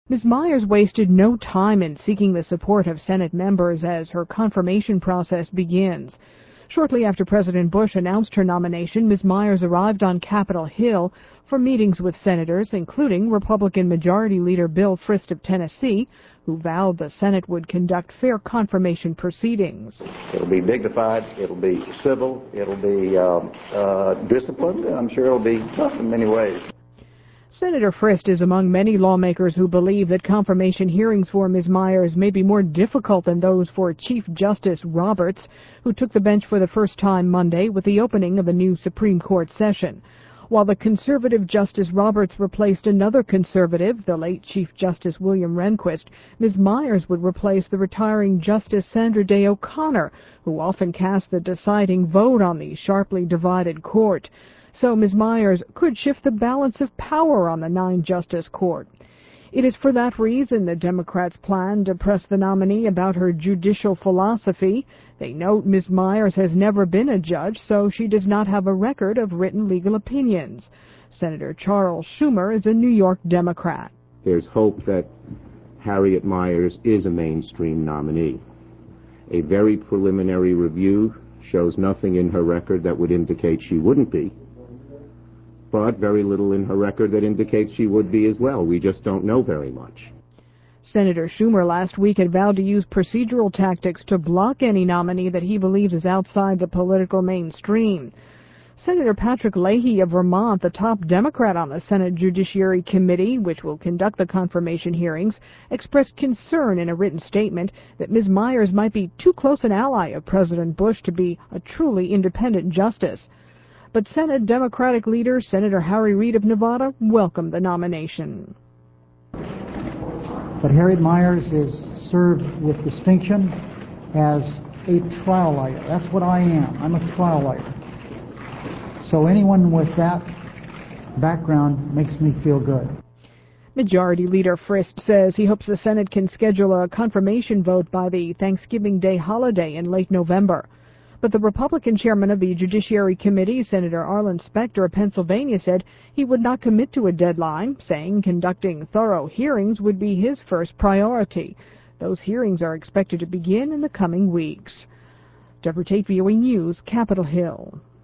Ms. Myers wasted no time in seeking the support of Senate members as her confirmation process begins. Shortly after President Bush announced her nomination, Ms. Myers arrived on Capitol Hill for meetings with senators, including Republican Majority Leader Bill Frist of Tennessee, who vowed the Senate would conduct fair confirmation proceedings. It'll be dignified, it'll be civil, it'll be disciplined, and I'm sure it'll be tough in many ways. Senator Frist is among many lawmakers who believe that confirmation hearings for Ms. Myers may be more difficult than those for Chief Justice Roberts, who took the bench for the first time Monday with the opening of a new Supreme Court session. While the conservative Justice Roberts replaced another conservative, the late Chief Justice William Rehnquist, Ms. Myers would replace the retiring Justice Sandra Day O'Connor, who often cast the deciding vote on the sharply divided court. So Ms. Myers could shift the balance of power on the 9-justice court. It is for that reason the Democrats plan to press the nominee about her judicial philosophy. They note Ms. Myers has never been a judge, so she does not have a record of written legal opinions. Senator Charles Schumer is a New York Democrat. There's hope that Harriet Myers is a mainstream nominee. A very preliminary review shows nothing in her record that would indicate she wouldn't be, but very little in her record that indicates she would be as well. We just don't know very much. Senator Schumer last week had vowed to use procedural tactics to block any nominee that he believes is outside the political mainstream. Senator Patrick Leahy of Vermont, the top Democrat on the Senate Judiciary Committee, which will conduct the confirmation hearings, expressed concern in a written statement that Ms. Myers might be too close an ally of President Bush to be a truly independent justice. But Senate Democratic leader Senator Harry Reid of Nevada welcomed the nomination. But Harriet Myers is served with distinction as a trial lawyer. That's what I am. I'm a trial lawyer. So anyone with that background makes me feel good. Majority Leader Frist says he hopes the Senate can schedule a confirmation vote by the Thanksgiving Day holiday in late November. But the Republican chairman of the Judiciary Committee, Senator Arlen Specter of Pennsylvania, said he would not commit to a deadline, saying conducting thorough hearings would be his first priority. Those hearings are expected to begin in the coming weeks. Deborah Tate, VOA News, Capitol Hill.